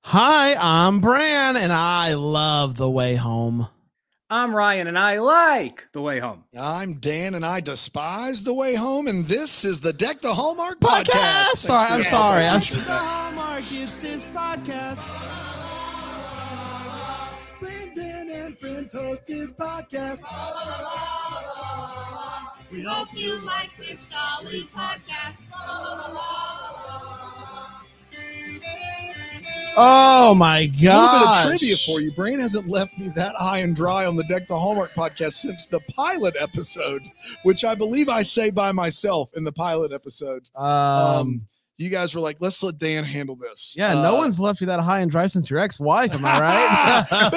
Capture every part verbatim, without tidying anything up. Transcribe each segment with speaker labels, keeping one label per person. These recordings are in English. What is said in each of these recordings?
Speaker 1: Hi, I'm Bran, and I love The Way Home.
Speaker 2: I'm Ryan, and I like The Way Home.
Speaker 3: I'm Dan, and I despise The Way Home, and this is the Deck the Hallmark podcast.
Speaker 1: podcast. Sorry, I'm sorry. I'm
Speaker 2: Deck the Hallmark, it's this podcast.
Speaker 4: Brandon and friends host this podcast. We hope you like this jolly podcast.
Speaker 1: Oh my
Speaker 3: A
Speaker 1: god!
Speaker 3: little bit of trivia for you. Brain hasn't left me that high and dry on the Deck the Hallmark podcast since the pilot episode, which I believe I say by myself in the pilot episode.
Speaker 1: Um,
Speaker 3: Um, you guys were like, let's let Dan handle this.
Speaker 1: yeah,
Speaker 3: Uh,
Speaker 1: no one's left you that high and dry since your ex-wife. Am I right?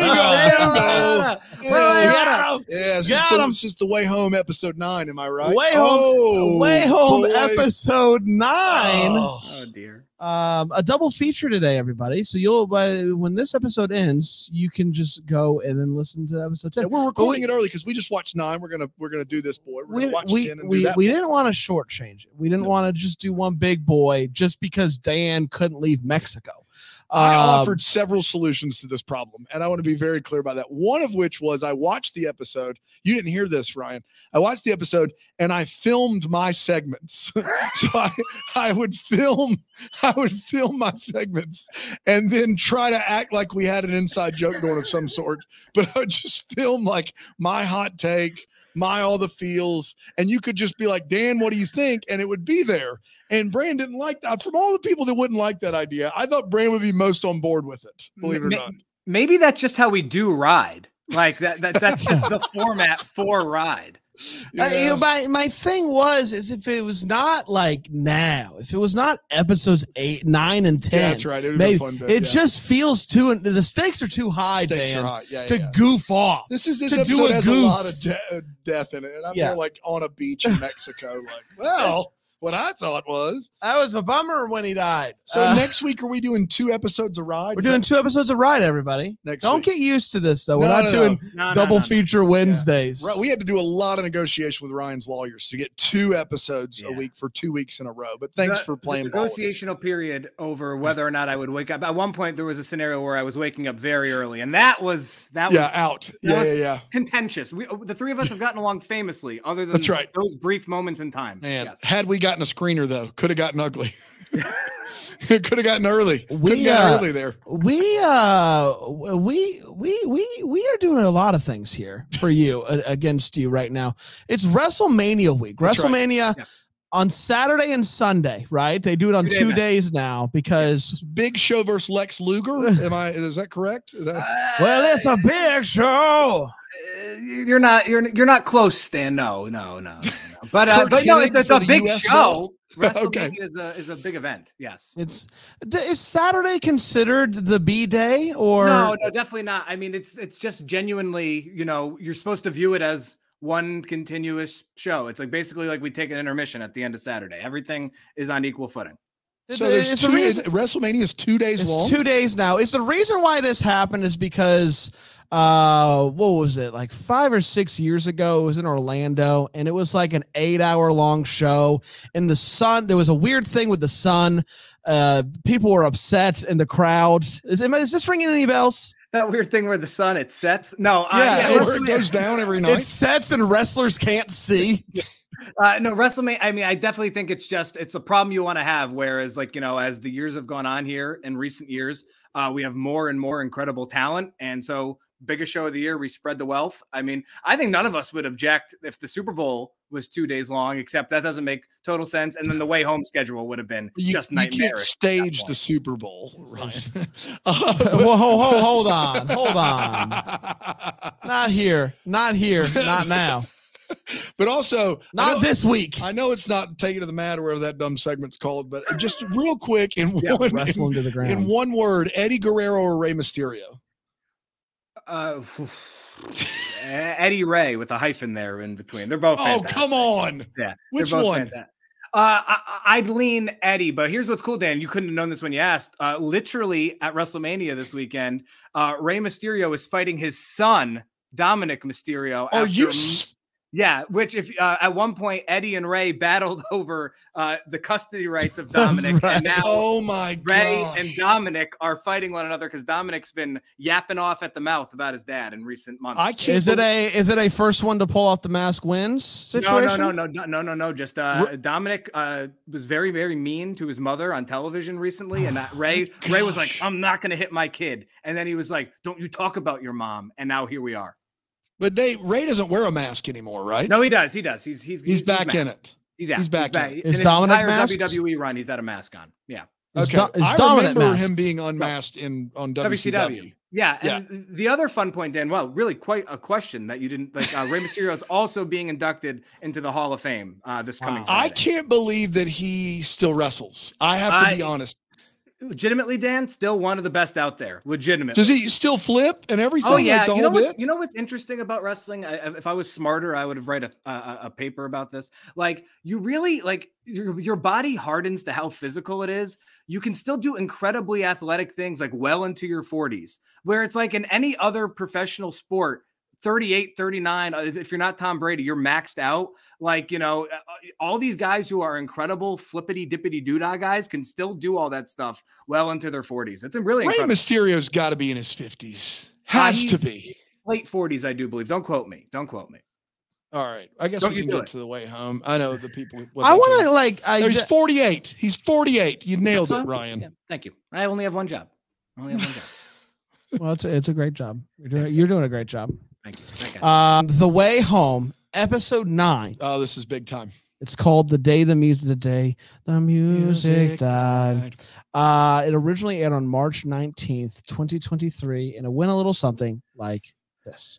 Speaker 3: Bingo, bingo.
Speaker 2: Well,
Speaker 3: Yeah,
Speaker 1: got him.
Speaker 3: yeah since
Speaker 1: Got
Speaker 3: the,
Speaker 1: him.
Speaker 3: since the Way Home episode nine, am I right?
Speaker 1: Way Home,
Speaker 3: Oh,
Speaker 1: Way Home,
Speaker 3: boy.
Speaker 1: episode nine.
Speaker 3: Oh.
Speaker 2: Oh, dear.
Speaker 1: Um, a double feature today, everybody. So you'll, by, when this episode ends, you can just go and then listen to episode ten.
Speaker 3: Yeah, we're recording
Speaker 1: we-
Speaker 3: it early because we just watched nine. We're gonna we're gonna do this, boy. We're
Speaker 1: we,
Speaker 3: gonna watch
Speaker 1: we,
Speaker 3: ten and
Speaker 1: we,
Speaker 3: do that.
Speaker 1: we didn't want to shortchange it. We didn't
Speaker 3: No.
Speaker 1: want to just do one big boy just because Dan couldn't leave Mexico.
Speaker 3: I
Speaker 1: Um,
Speaker 3: offered several solutions to this problem, and I want to be very clear about that. One of which was I watched the episode. You didn't hear this, Ryan. I watched the episode and I filmed my segments. so I, I would film, I would film my segments and then try to act like we had an inside joke going of some sort. But I would just film like my hot take, my all the feels, and you could just be like, Dan, what do you think? And it would be there. And Bran didn't like that. From all the people that wouldn't like that idea, I thought Bran would be most on board with it, believe it or
Speaker 2: Ma-
Speaker 3: not.
Speaker 2: Maybe that's just how we do ride. Like that, that that's just the format for ride.
Speaker 1: Uh, you know, my my thing was is if it was not like now, if it was not episodes eight, nine, and ten,
Speaker 3: Yeah, that's right. It would
Speaker 1: maybe
Speaker 3: be fun. Bit,
Speaker 1: it
Speaker 3: yeah.
Speaker 1: just feels too. The stakes are too high,
Speaker 3: Stakes
Speaker 1: Dan,
Speaker 3: are high. Yeah, yeah,
Speaker 1: to
Speaker 3: yeah.
Speaker 1: goof off.
Speaker 3: This is this
Speaker 1: to do
Speaker 3: episode
Speaker 1: a
Speaker 3: has
Speaker 1: goof.
Speaker 3: a lot of de- death in it, and I'm
Speaker 1: Yeah.
Speaker 3: more like on a beach in Mexico. Like, well, what I thought was.
Speaker 1: That was a bummer when he died.
Speaker 3: So
Speaker 1: Uh,
Speaker 3: next week, are we doing two episodes of Ride?
Speaker 1: we're
Speaker 3: Is
Speaker 1: doing
Speaker 3: that
Speaker 1: two episodes of Ride, everybody.
Speaker 3: next
Speaker 1: Don't
Speaker 3: week?
Speaker 1: get used to this though. We're
Speaker 3: No,
Speaker 1: not
Speaker 3: no,
Speaker 1: doing
Speaker 2: No, no,
Speaker 1: double
Speaker 2: no, no.
Speaker 1: feature Wednesdays.
Speaker 3: Right, we had to do a lot of negotiation with Ryan's lawyers to get two episodes a
Speaker 2: Yeah.
Speaker 3: week for two weeks in a row. But thanks
Speaker 2: The-
Speaker 3: for playing
Speaker 2: the
Speaker 3: ball with us.
Speaker 2: negotiational period over whether or not I would wake up. At one point, there was a scenario where I was waking up very early, and that was that
Speaker 3: Yeah,
Speaker 2: was
Speaker 3: out.
Speaker 2: that
Speaker 3: Yeah,
Speaker 2: was-
Speaker 3: yeah, yeah.
Speaker 2: contentious. We the three of us have gotten along famously, other than
Speaker 3: That's right.
Speaker 2: those brief moments in time.
Speaker 3: Man,
Speaker 2: Yes.
Speaker 3: had we gotten a screener though, could have gotten ugly. It could have gotten early.
Speaker 1: We,
Speaker 3: Couldn't get
Speaker 1: uh,
Speaker 3: early there.
Speaker 1: We uh we we we we are doing a lot of things here for you uh, against you right now. It's WrestleMania week.
Speaker 3: That's right.
Speaker 1: WrestleMania
Speaker 2: Yeah.
Speaker 1: on Saturday and Sunday, right? They do it on
Speaker 2: Two-day
Speaker 1: two
Speaker 2: match.
Speaker 1: days now because
Speaker 3: Big Show versus Lex Luger. Am I? Is that correct? Is that-
Speaker 1: well, it's a big show.
Speaker 2: Uh, you're not you're you're not close, Stan. No, no, no, no. no. But uh,
Speaker 3: Kurt
Speaker 2: but no,
Speaker 3: Hennig
Speaker 2: it's, it's
Speaker 3: for
Speaker 2: a
Speaker 3: the
Speaker 2: big
Speaker 3: U S
Speaker 2: show.
Speaker 3: belts.
Speaker 2: WrestleMania
Speaker 3: Okay.
Speaker 2: is a is a big event. Yes.
Speaker 1: It's is Saturday considered the B day or
Speaker 2: No, no, definitely not. I mean, it's it's just genuinely, you know, you're supposed to view it as one continuous show. It's like basically like we take an intermission at the end of Saturday. Everything is on equal footing.
Speaker 3: So there's
Speaker 1: It's
Speaker 3: two.
Speaker 1: the
Speaker 3: Is,
Speaker 1: reason-
Speaker 3: WrestleMania is two days
Speaker 1: It's
Speaker 3: long.
Speaker 1: two days now. Is the reason why this happened is because uh what was it, like five or six years ago it was in Orlando and it was like an eight hour long show and the sun, there was a weird thing with the sun. Uh people were upset in the crowd. Is, am I- is this ringing any bells?
Speaker 2: That weird thing where the sun it sets. No,
Speaker 1: Yeah,
Speaker 2: uh, yeah,
Speaker 1: it's-
Speaker 3: Where it goes down every
Speaker 1: It
Speaker 3: night.
Speaker 1: sets and wrestlers can't see.
Speaker 2: Uh, no, WrestleMania. I mean, I definitely think it's just it's a problem you want to have. Whereas, like you know, as the years have gone on here in recent years, uh, we have more and more incredible talent, and so biggest show of the year, we spread the wealth. I mean, I think none of us would object if the Super Bowl was two days long, except that doesn't make total sense. And then the way home schedule would have been
Speaker 3: You,
Speaker 2: just
Speaker 3: you can't
Speaker 2: nightmarish.
Speaker 3: stage the Super Bowl, right? Uh,
Speaker 1: Whoa, ho, ho, hold on, hold on. Not here, not here, not now,
Speaker 3: But also, I
Speaker 1: not
Speaker 3: know,
Speaker 1: this week.
Speaker 3: I know it's not Take It to the Mat or whatever that dumb segment's called, but just real quick in
Speaker 2: Yeah,
Speaker 3: one
Speaker 1: Wrestle him to the
Speaker 3: in,
Speaker 1: ground.
Speaker 3: in one word, Eddie Guerrero or Rey Mysterio.
Speaker 2: Uh, Eddie Ray with a hyphen there in between. They're both.
Speaker 3: Oh,
Speaker 2: fantastic.
Speaker 3: come on.
Speaker 2: Yeah,
Speaker 3: Which
Speaker 2: they're both
Speaker 3: one?
Speaker 2: fantastic. Uh, I, I'd lean Eddie, but here's what's cool, Dan. You couldn't have known this when you asked. Uh, literally at WrestleMania this weekend, uh, Rey Mysterio is fighting his son, Dominic Mysterio.
Speaker 3: Are
Speaker 2: after
Speaker 3: you?
Speaker 2: m-
Speaker 3: s-
Speaker 2: Yeah, which if uh, at one point Eddie and Ray battled over uh, the custody rights of Dominic,
Speaker 1: right.
Speaker 2: and now
Speaker 3: Oh my
Speaker 2: Ray
Speaker 3: gosh.
Speaker 2: and Dominic are fighting one another because Dominic's been yapping off at the mouth about his dad in recent months.
Speaker 3: I can't
Speaker 1: Is it a is it a first one to pull off the mask wins situation?
Speaker 2: No, no, no, no, no, no, no. Just uh, Dominic uh, was very, very mean to his mother on television recently, and that Ray Ray was like, "I'm not going to hit my kid," and then he was like, "Don't you talk about your mom?" And now here we are.
Speaker 3: But they Ray doesn't wear a mask anymore, right?
Speaker 2: No, he does. He does. He's he's
Speaker 3: he's, he's back in
Speaker 2: masked.
Speaker 3: it.
Speaker 2: He's out.
Speaker 3: He's back in it.
Speaker 2: In
Speaker 1: Is
Speaker 2: his
Speaker 1: Dominic
Speaker 2: entire
Speaker 1: masked?
Speaker 2: W W E run, he's had a mask on. Yeah.
Speaker 1: Is
Speaker 3: Okay,
Speaker 1: Do- is
Speaker 3: I
Speaker 1: Dominic
Speaker 3: remember
Speaker 1: masked?
Speaker 3: him being unmasked in on W C W.
Speaker 2: W C W. Yeah, and the other fun point, Dan, well, really quite a question that you didn't like. Uh, Rey Mysterio is also being inducted into the Hall of Fame uh, this coming.
Speaker 1: Wow.
Speaker 2: Friday.
Speaker 3: I can't believe that he still wrestles. I have to
Speaker 2: I-
Speaker 3: be honest.
Speaker 2: Legitimately, Dan, still one of the best out there. Legitimately.
Speaker 3: Does he still flip and everything?
Speaker 2: Oh yeah,
Speaker 3: like the
Speaker 2: you know
Speaker 3: whole
Speaker 2: what's
Speaker 3: bit?
Speaker 2: you know what's interesting about wrestling? I, I- if I was smarter, I would have write a, a a paper about this. Like you really like your your body hardens to how physical it is. You can still do incredibly athletic things like well into your forties, where it's like in any other professional sport. thirty-eight, thirty-nine, if you're not Tom Brady, you're maxed out. Like, you know, all these guys who are incredible flippity dippity doodah guys can still do all that stuff well into their forties. It's a really
Speaker 3: Rey
Speaker 2: incredible.
Speaker 3: Mysterio's got to be in his fifties. Has
Speaker 2: Uh,
Speaker 3: to
Speaker 2: he's
Speaker 3: be.
Speaker 2: Late forties, I do believe. Don't quote me. Don't quote me.
Speaker 3: All right. I guess
Speaker 2: Don't
Speaker 3: we
Speaker 2: you
Speaker 3: can
Speaker 2: do
Speaker 3: get
Speaker 2: it.
Speaker 3: to the way home. I know the people. what
Speaker 1: I
Speaker 3: they
Speaker 1: want
Speaker 3: do.
Speaker 1: to like I
Speaker 3: No, he's
Speaker 1: d-
Speaker 3: forty-eight. He's forty-eight. You nailed
Speaker 2: So,
Speaker 3: it, Ryan.
Speaker 2: yeah, thank you. I only have one job. I only have one job.
Speaker 1: well, it's a, it's a great job. You're doing you're doing a great job.
Speaker 2: Thank you. Thank you.
Speaker 1: Um, The Way Home, episode nine.
Speaker 3: Oh, this is big time.
Speaker 1: It's called The Day the Music the Day the Music,
Speaker 3: Music
Speaker 1: Died. Uh, it originally aired on March nineteenth, twenty twenty-three, and it went a little something like this.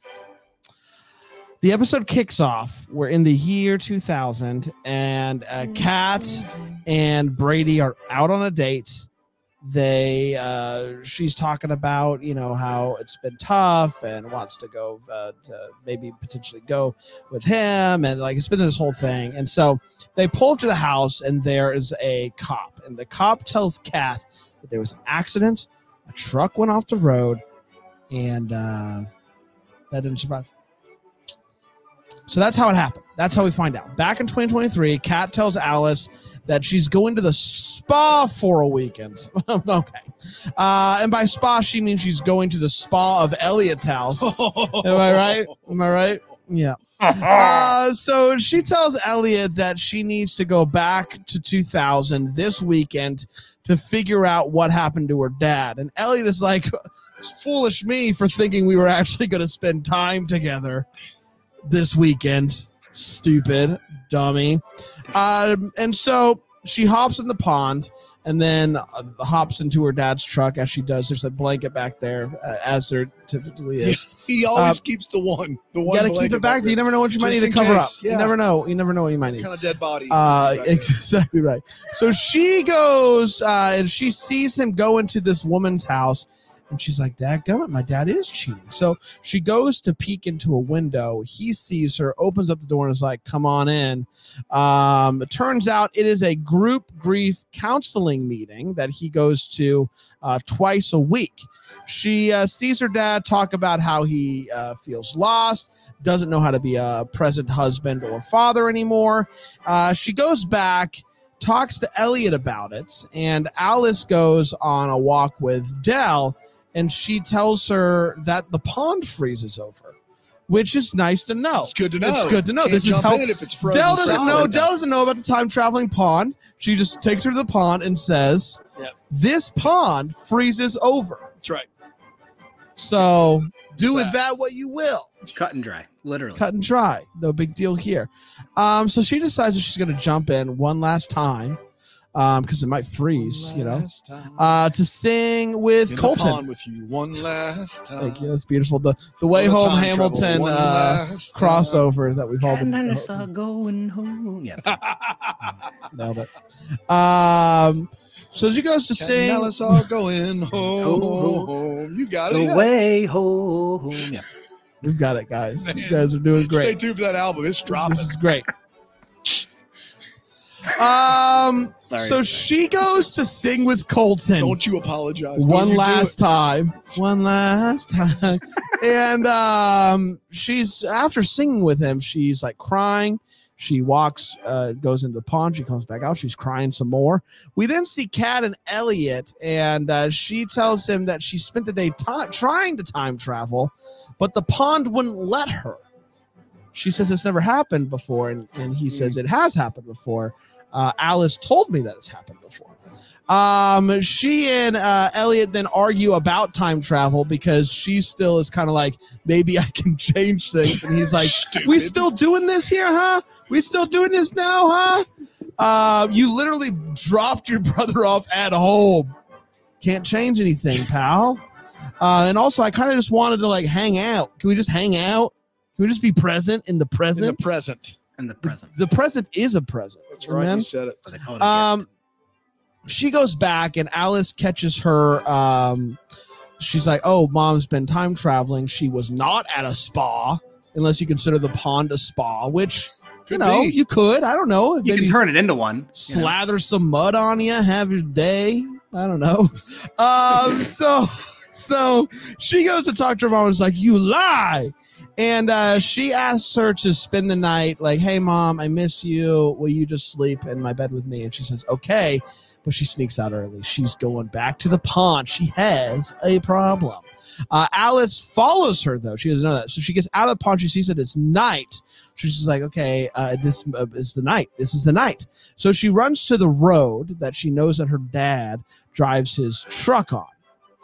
Speaker 1: The episode kicks off. We're in the year two thousand, and uh, Kat and Brady are out on a date. They, uh, she's talking about, you know, how it's been tough and wants to go, uh, to maybe potentially go with him. And like, it's been this whole thing. And so they pull up to the house and there is a cop, and the cop tells Kat that there was an accident. A truck went off the road and, uh, that didn't survive. So that's how it happened. That's how we find out. Back in twenty twenty-three, Kat tells Alice that she's going to the spa for a weekend. Okay. Uh, and by spa, she means she's going to the spa of Elliot's house. Am I right? Am I right? Yeah. Uh, so she tells Elliot that she needs to go back to two thousand this weekend to figure out what happened to her dad. And Elliot is like, it's foolish me for thinking we were actually going to spend time together this weekend. Stupid dummy. Um, and so she hops in the pond and then uh, hops into her dad's truck. As she does, there's a blanket back there, uh, as there typically is.
Speaker 3: He always
Speaker 1: Uh,
Speaker 3: keeps the one. The
Speaker 1: You
Speaker 3: one.
Speaker 1: gotta keep
Speaker 3: blanket
Speaker 1: it back.
Speaker 3: there.
Speaker 1: You never know what you might
Speaker 3: Just
Speaker 1: need to
Speaker 3: in
Speaker 1: cover
Speaker 3: case,
Speaker 1: up.
Speaker 3: yeah.
Speaker 1: You never know. You never know what you might need.
Speaker 3: Kind of dead body.
Speaker 1: Uh,
Speaker 3: back there.
Speaker 1: exactly right. So she goes uh, and she sees him go into this woman's house, and she's like, "Dadgummit, my dad is cheating." So she goes to peek into a window. He sees her, opens up the door, and is like, "Come on in." Um, it turns out it is a group grief counseling meeting that he goes to uh, twice a week. She uh, sees her dad talk about how he uh, feels lost, doesn't know how to be a present husband or father anymore. Uh, she goes back, talks to Elliot about it, and Alice goes on a walk with Dell, and she tells her that the pond freezes over, which is nice to know.
Speaker 3: It's good to know.
Speaker 1: It's good to know.
Speaker 3: Can't
Speaker 1: this is
Speaker 3: jump
Speaker 1: how
Speaker 3: in it if it's frozen
Speaker 1: Dell doesn't
Speaker 3: solid.
Speaker 1: know. Dell doesn't know about the time traveling pond. She just takes her to the pond and says,
Speaker 3: Yep.
Speaker 1: "This pond freezes over."
Speaker 3: That's right.
Speaker 1: So do with
Speaker 3: Fact.
Speaker 1: that what you will.
Speaker 2: It's cut and dry, literally.
Speaker 1: Cut and dry. No big deal here. Um, so she decides that she's going to jump in one last time um, because it might freeze, you know,
Speaker 3: Last time.
Speaker 1: uh, to sing with
Speaker 3: In the
Speaker 1: Colton.
Speaker 3: pond with you one last time.
Speaker 1: Thank you. That's beautiful. The the way
Speaker 3: All the
Speaker 1: home
Speaker 3: time
Speaker 1: Hamilton
Speaker 3: travel, one
Speaker 1: uh,
Speaker 3: last time.
Speaker 1: crossover that we've all been
Speaker 2: And I saw going home. Yeah.
Speaker 1: nailed it. Um, so she goes to
Speaker 3: Cat
Speaker 1: sing.
Speaker 3: and Alice are going home. You got it.
Speaker 2: The
Speaker 3: yeah.
Speaker 2: way home. Yeah.
Speaker 1: We've got it, guys. You guys are doing
Speaker 3: Stay
Speaker 1: great.
Speaker 3: tuned for that album. It's dropping.
Speaker 1: This is great. Um,
Speaker 2: Sorry.
Speaker 1: so she goes to sing with Colton.
Speaker 3: Don't you apologize. Don't
Speaker 1: One
Speaker 3: you do
Speaker 1: last
Speaker 3: it.
Speaker 1: time. One last time. And um, she's after singing with him, she's like crying. She walks, uh, goes into the pond. She comes back out. She's crying some more. We then see Kat and Elliot, and uh, she tells him that she spent the day ta- trying to time travel, but the pond wouldn't let her. She says it's never happened before, and, and he says it has happened before. Uh, Alice told me that it's happened before. Um, she and uh, Elliot then argue about time travel because she still is kind of like, maybe I can change things. And he's like,
Speaker 3: Stupid.
Speaker 1: we still doing this here, huh? We still doing this now, huh? Uh, you literally dropped your brother off at home. Can't change anything, pal. Uh, and also, I kind of just wanted to like hang out. Can we just hang out? Can we just be present in the
Speaker 3: In
Speaker 1: present?
Speaker 3: the present.
Speaker 2: In the present.
Speaker 1: The present is a present.
Speaker 3: That's right.
Speaker 1: Amen?
Speaker 3: You said it.
Speaker 2: They call it a
Speaker 1: Um,
Speaker 2: gift.
Speaker 1: she goes back and Alice catches her. Um, she's like, oh, mom's been time traveling. She was not at a spa, unless you consider the pond a spa, which, you
Speaker 3: Could
Speaker 1: know,
Speaker 3: be.
Speaker 1: you could. I don't know.
Speaker 2: You
Speaker 1: Maybe
Speaker 2: can turn it into one. you know.
Speaker 1: slather some mud on you, have your day. I don't know. Um, so, so she goes to talk to her mom and is like, you lie. And uh, she asks her to spend the night like, hey, mom, I miss you. Will you just sleep in my bed with me? And she says, okay. But she sneaks out early. She's going back to the pond. She has a problem. Uh, Alice follows her, though. She doesn't know that. So she gets out of the pond. She sees that it's night. She's just like, okay, uh, this uh, is the night. This is the night. So she runs to the road that she knows that her dad drives his truck on.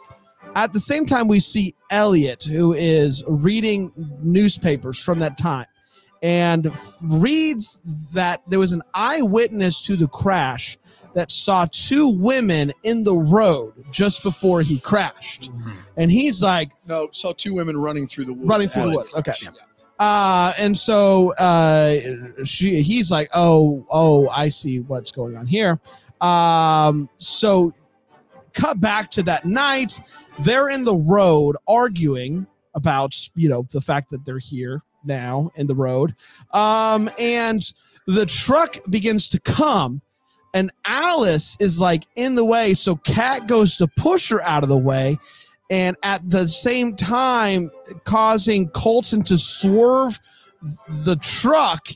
Speaker 1: At the same time, we see Elliot, who is reading newspapers from that time, and reads that there was an eyewitness to the crash that saw two women in the road just before he crashed. And he's like,
Speaker 3: No, saw two women running through the woods.
Speaker 1: running through the
Speaker 3: Alex.
Speaker 1: woods. Okay.
Speaker 2: Yeah.
Speaker 1: Uh, and so uh, she, he's like, oh, oh, I see what's going on here. Um, so cut back to that night. They're in the road arguing about, you know, the fact that they're here now in the road. Um, and the truck begins to come. And Alice is like in the way. So Kat goes to push her out of the way. And at the same time, causing Colton to swerve the truck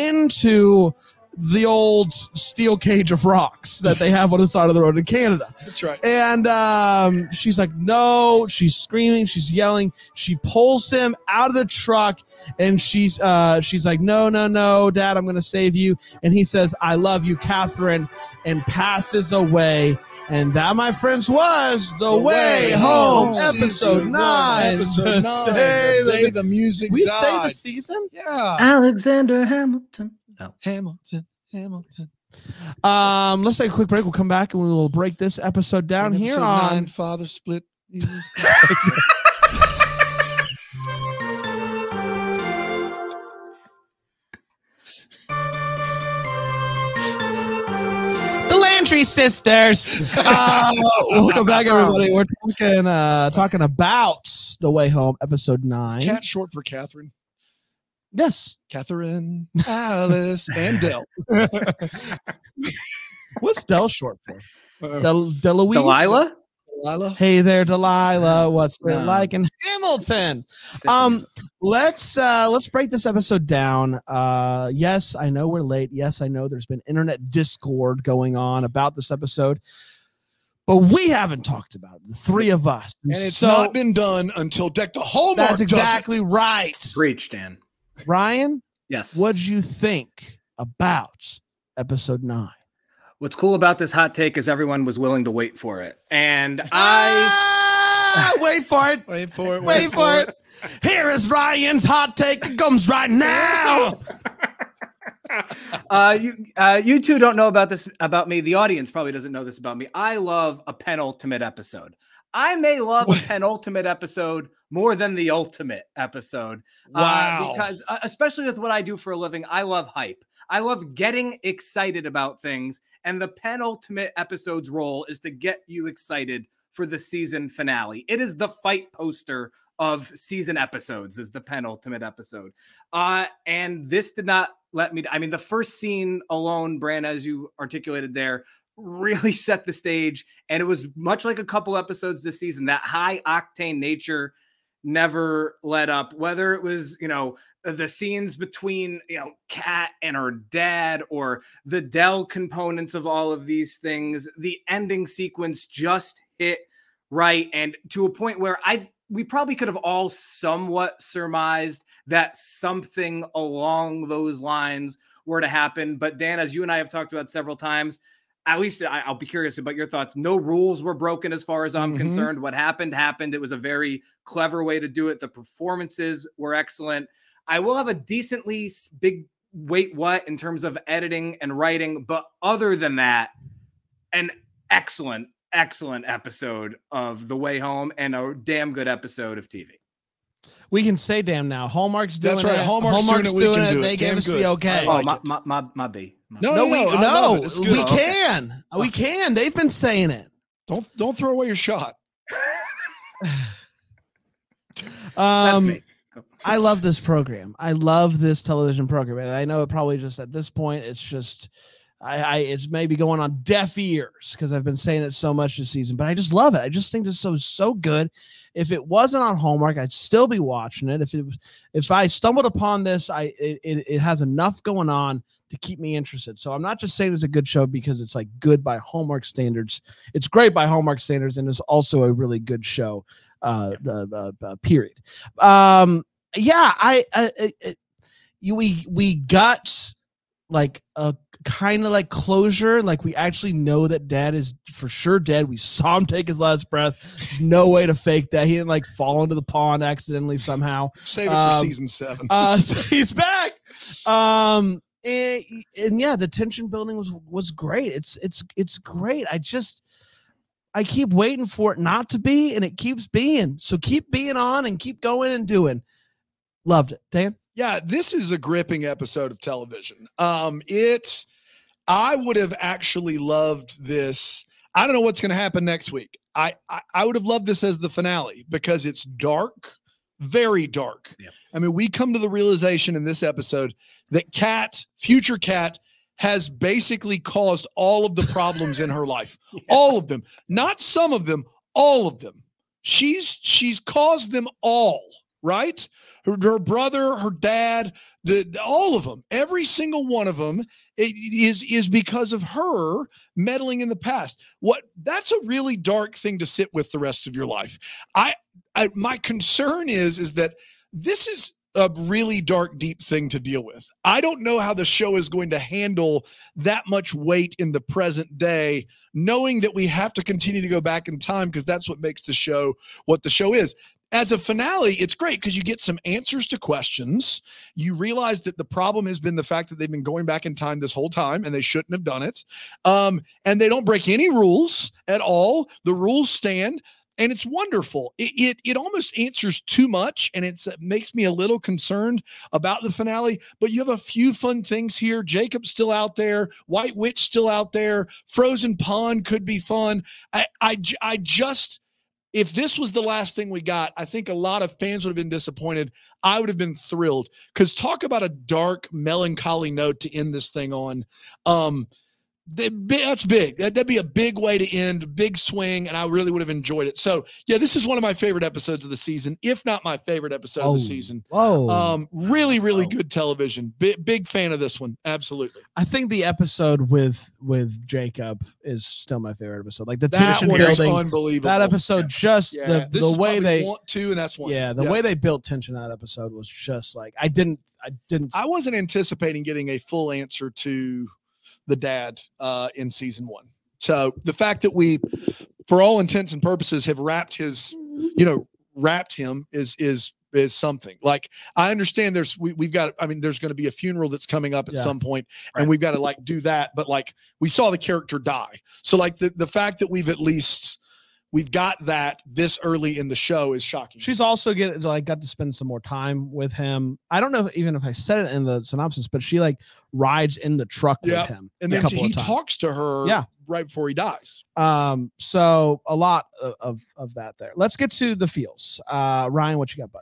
Speaker 1: into the old steel cage of rocks that they have on the side of the road in Canada.
Speaker 3: That's right.
Speaker 1: And um, she's like, no, she's screaming, she's yelling. She pulls him out of the truck and she's uh, she's like, no, no, no, Dad, I'm going to save you. And he says, I love you, Catherine, and passes away. And that, my friends, was The, Way, Home, episode
Speaker 3: Season
Speaker 1: nine.
Speaker 3: one, Episode nine.
Speaker 1: The day
Speaker 3: The day
Speaker 1: the-
Speaker 3: the music
Speaker 1: we
Speaker 3: died.
Speaker 1: say the season?
Speaker 3: Yeah.
Speaker 2: Alexander Hamilton. No.
Speaker 3: Hamilton. Hamilton.
Speaker 1: Um, let's take a quick break. We'll come back and we will break this episode down
Speaker 3: And
Speaker 1: here
Speaker 3: episode
Speaker 1: on
Speaker 3: nine, Father Split.
Speaker 1: The Landry Sisters. Uh, welcome back, everybody. We're talking uh, talking about The Way Home, episode nine.
Speaker 3: Cat short for Catherine.
Speaker 1: Yes.
Speaker 3: Catherine, Alice, and Dell.
Speaker 1: What's Del short for?
Speaker 3: Uh,
Speaker 1: Del Deloise?
Speaker 2: Delilah?
Speaker 3: Delilah.
Speaker 1: Hey there, Delilah. What's it
Speaker 2: No.
Speaker 1: like in Hamilton? Um, let's uh let's break this episode down. Uh yes, I know we're late. Yes, I know there's been internet discord going on about this episode, but we haven't talked about it, the three of us.
Speaker 3: And it's
Speaker 1: so
Speaker 3: not been done until Deck the Hallmark
Speaker 1: that's
Speaker 3: does it.
Speaker 1: exactly right.
Speaker 2: Preach, Dan.
Speaker 1: Ryan,
Speaker 2: Yes.
Speaker 1: what'd you think about episode nine?
Speaker 2: What's cool about this hot take is everyone was willing to wait for it. And I
Speaker 1: Ah, wait for it.
Speaker 3: Wait for it.
Speaker 1: Wait for it. Here is Ryan's hot take. It comes right now.
Speaker 2: uh you uh you two don't know about this about me. The audience probably doesn't know this about me. I love a penultimate episode. I may love a penultimate episode more than the ultimate episode.
Speaker 3: Wow.
Speaker 2: Uh, because uh, especially with what I do for a living, I love hype. I love getting excited about things, and the penultimate episode's role is to get you excited for the season finale. It is the fight poster of season episodes, is the penultimate episode. Uh, and this did not let me, I mean, the first scene alone, Bran, as you articulated there, really set the stage. And it was much like a couple episodes this season, that high octane nature never let up, whether it was, you know, the scenes between, you know, Kat and her dad, or the Del components of all of these things. The ending sequence just hit right. And to a point where I've, we probably could have all somewhat surmised that something along those lines were to happen. But Dan, as you and I have talked about several times, at least I, I'll be curious about your thoughts. No rules were broken as far as I'm mm-hmm. concerned. What happened, happened. It was a very clever way to do it. The performances were excellent. I will have a decently big wait what in terms of editing and writing. But other than that, an excellent, excellent episode of The Way Home and a damn good episode of T V.
Speaker 1: We can say damn now. Hallmark's doing
Speaker 3: That's right.
Speaker 1: it.
Speaker 3: Hallmark's,
Speaker 1: Hallmark's
Speaker 3: doing it.
Speaker 1: doing
Speaker 3: We can
Speaker 1: it.
Speaker 3: do
Speaker 1: They
Speaker 3: it.
Speaker 1: gave
Speaker 3: Damn
Speaker 1: us
Speaker 3: good.
Speaker 1: the okay.
Speaker 2: Oh,
Speaker 3: like
Speaker 2: my,
Speaker 3: it.
Speaker 2: my, my, my B. My
Speaker 3: No,
Speaker 1: No,
Speaker 3: no,
Speaker 1: we
Speaker 3: no, I
Speaker 1: no,
Speaker 3: love it. It's good.
Speaker 1: we
Speaker 3: Okay.
Speaker 1: can. We can. They've been saying it.
Speaker 3: Don't don't throw away your shot.
Speaker 2: That's
Speaker 1: Um,
Speaker 2: me.
Speaker 1: I love this program. I love this television program. And I know it probably just at this point, it's just, I, I it's maybe going on deaf ears because I've been saying it so much this season, but I just love it. I just think this show is so good. If it wasn't on Hallmark, I'd still be watching it. If it was, if I stumbled upon this, I it, it, it has enough going on to keep me interested. So I'm not just saying it's a good show because it's like good by Hallmark standards. It's great by Hallmark standards, and it's also a really good show. Uh, uh, uh, uh period. Um, yeah, I, I, I, I you we we got like a kind of like closure. Like we actually know that Dad is for sure dead. We saw him take his last breath. There's no way to fake that. He didn't like fall into the pond accidentally somehow.
Speaker 3: Save it
Speaker 1: Um,
Speaker 3: for season seven.
Speaker 1: Uh, so he's back. Um, and, and yeah, the tension building was was great. It's it's it's great. I just I keep waiting for it not to be, and it keeps being. So keep being on and keep going and doing. Loved it, Dan.
Speaker 3: Yeah, this is a gripping episode of television. Um, it's I would have actually loved this. I don't know what's going to happen next week. I, I I would have loved this as the finale because it's dark, very dark.
Speaker 2: Yeah.
Speaker 3: I mean, we come to the realization in this episode that Kat, future Kat, has basically caused all of the problems in her life. Yeah. All of them. Not some of them, all of them. She's she's caused them all, right? Her, her brother, her dad, the, the all of them, every single one of them it, is is because of her meddling in the past. What that's a really dark thing to sit with the rest of your life. I, I my concern is is that this is a really dark, deep thing to deal with. I don't know how the show is going to handle that much weight in the present day, knowing that we have to continue to go back in time because that's what makes the show what the show is. As a finale, it's great because you get some answers to questions. You realize that the problem has been the fact that they've been going back in time this whole time and they shouldn't have done it. Um, and they don't break any rules at all. The rules stand. And it's wonderful. It, it it almost answers too much, and it's, it makes me a little concerned about the finale. But you have a few fun things here. Jacob's still out there. White Witch still out there. Frozen Pond could be fun. I, I, I just, if this was the last thing we got, I think a lot of fans would have been disappointed. I would have been thrilled because talk about a dark, melancholy note to end this thing on. Um, That's big. That'd be a big way to end, big swing, and I really would have enjoyed it. So, yeah, this is one of my favorite episodes of the season, if not my favorite episode
Speaker 1: oh,
Speaker 3: of the season.
Speaker 1: Oh,
Speaker 3: um, really, really
Speaker 1: oh.
Speaker 3: good television. Big, big fan of this one. Absolutely.
Speaker 1: I think the episode with with Jacob is still my favorite episode. Like the
Speaker 3: That
Speaker 1: tension
Speaker 3: one is
Speaker 1: building,
Speaker 3: unbelievable.
Speaker 1: that episode, just
Speaker 3: Yeah,
Speaker 1: the
Speaker 3: this
Speaker 1: the
Speaker 3: is
Speaker 1: way
Speaker 3: what we
Speaker 1: they
Speaker 3: want to, and that's one.
Speaker 1: yeah, the
Speaker 3: Yeah.
Speaker 1: way they built tension in that episode was just like I didn't I didn't
Speaker 3: I wasn't anticipating getting a full answer to the dad uh, in season one. So the fact that we, for all intents and purposes, have wrapped his, you know, wrapped him is is is something. Like I understand there's we, we've got. I mean, there's going to be a funeral that's coming up at
Speaker 1: Yeah.
Speaker 3: some point,
Speaker 2: Right.
Speaker 3: and we've got to like do that. But like we saw the character die, so like the the fact that we've at least we've got that this early in the show is shocking.
Speaker 1: She's also get like got to spend some more time with him. I don't know if, even if I said it in the synopsis, but she like rides in the truck
Speaker 3: Yeah.
Speaker 1: with him
Speaker 3: and
Speaker 1: a
Speaker 3: then
Speaker 1: couple
Speaker 3: he
Speaker 1: of times.
Speaker 3: talks to her
Speaker 1: Yeah.
Speaker 3: right before he dies.
Speaker 1: Um, so a lot of, of of that there. Let's get to the feels. Uh, Ryan, what you got, bud?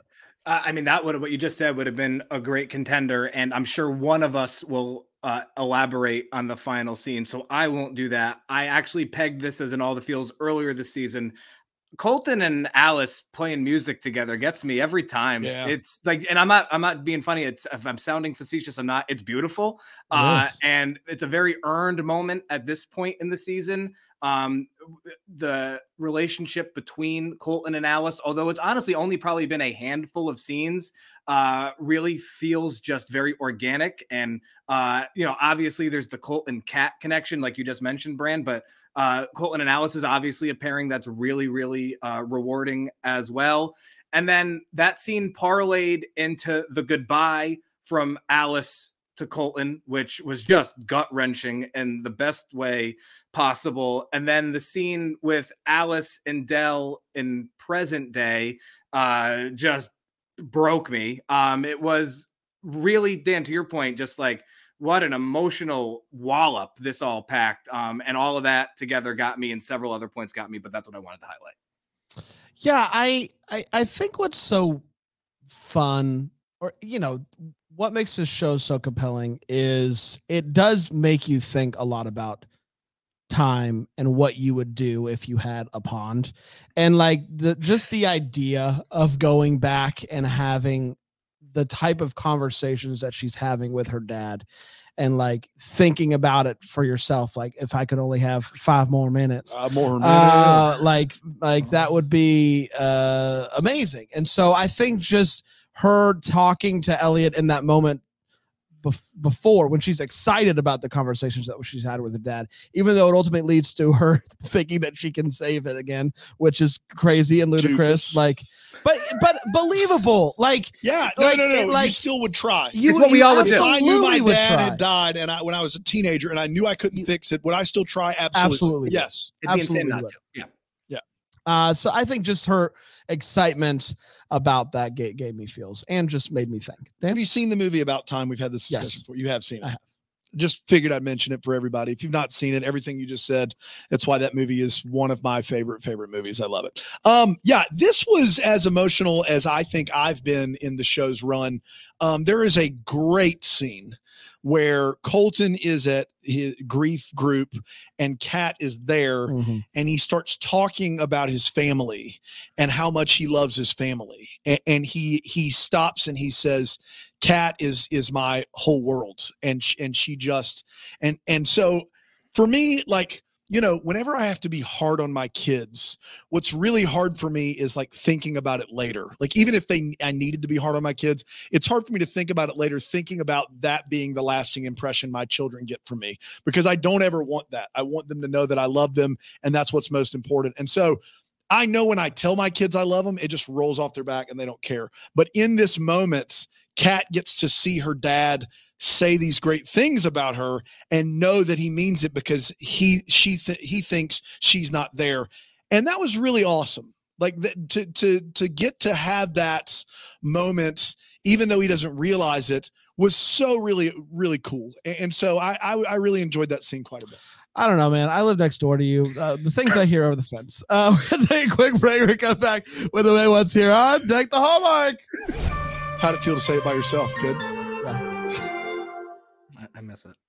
Speaker 2: Uh, I mean, that would what you just said would have been a great contender, and I'm sure one of us will uh, elaborate on the final scene. So I won't do that. I actually pegged this as in all the feels earlier this season. Colton and Alice playing music together gets me every time.
Speaker 3: Yeah.
Speaker 2: It's like, and I'm not, I'm not being funny. It's if I'm sounding facetious, I'm not. It's beautiful, uh,
Speaker 1: Yes.
Speaker 2: and it's a very earned moment at this point in the season. Um, the relationship between Colton and Alice, although it's honestly only probably been a handful of scenes, uh, really feels just very organic. And uh, you know, obviously there's the Colton Cat connection, like you just mentioned, Brand, but. Uh, Colton and Alice is obviously a pairing that's really, really uh, rewarding as well. And then that scene parlayed into the goodbye from Alice to Colton, which was just gut wrenching in the best way possible. And then the scene with Alice and Del in present day uh, just broke me. Um, it was really, Dan, to your point, just like, what an emotional wallop this all packed. Um, and all of that together got me, and several other points got me, but that's what I wanted to highlight.
Speaker 1: Yeah, I, I I think what's so fun, or you know, what makes this show so compelling is it does make you think a lot about time and what you would do if you had a pond. And like the just the idea of going back and having the type of conversations that she's having with her dad and like thinking about it for yourself. Like if I could only have five more minutes,
Speaker 3: Uh, more minutes.
Speaker 1: uh, like, like that would be uh, amazing. And so I think just her talking to Elliot in that moment bef- before when she's excited about the conversations that she's had with her dad, even though it ultimately leads to her thinking that she can save it again, which is crazy and ludicrous.
Speaker 3: Doofus.
Speaker 1: Like, but, but believable. Like,
Speaker 3: Yeah, no,
Speaker 1: like,
Speaker 3: no, no.
Speaker 1: it, like,
Speaker 3: you still would try.
Speaker 1: you,
Speaker 2: It's what we
Speaker 1: you
Speaker 2: all would do.
Speaker 3: If I knew my
Speaker 1: absolutely would
Speaker 3: dad
Speaker 1: try.
Speaker 3: had died, and I when I was a teenager, and I knew I couldn't
Speaker 1: You-
Speaker 3: fix it, would I still try? Absolutely.
Speaker 1: Absolutely.
Speaker 3: Yes.
Speaker 2: It'd be
Speaker 1: Absolutely
Speaker 2: insane not
Speaker 1: would.
Speaker 2: to. Yeah.
Speaker 1: Uh, so I think just her excitement about that gave, gave me feels and just made me think. Dan?
Speaker 3: Have you seen the movie About Time? We've had this
Speaker 1: Yes.
Speaker 3: discussion before. You have seen it.
Speaker 1: I have.
Speaker 3: Just figured I'd mention it for everybody. If you've not seen it, everything you just said, that's why that movie is one of my favorite, favorite movies. I love it. Um, yeah, this was as emotional as I think I've been in the show's run. Um, there is a great scene where Colton is at his grief group and Kat is there,
Speaker 1: Mhm.
Speaker 3: and he starts talking about his family and how much he loves his family. And, and he he stops and he says, Kat is is my whole world. And sh- and she just and and so for me, like, you know, whenever I have to be hard on my kids, what's really hard for me is like thinking about it later. Like even if they I needed to be hard on my kids, it's hard for me to think about it later, thinking about that being the lasting impression my children get from me, because I don't ever want that. I want them to know that I love them, and that's what's most important. And so I know when I tell my kids I love them, it just rolls off their back and they don't care. But in this moment, Kat gets to see her dad say these great things about her and know that he means it because he she th- he thinks she's not there. And that was really awesome. Like th- to to to get to have that moment, even though he doesn't realize it, was so really really cool. And, and so I, I I really enjoyed that scene quite a bit.
Speaker 1: I don't know, man. I live next door to you. Uh, the things I hear over the fence. Uh, we're going to take a quick break. We come back with the way what's here on Deck the Hallmark.
Speaker 3: How'd it feel to say it by yourself, kid?
Speaker 2: I, I miss it.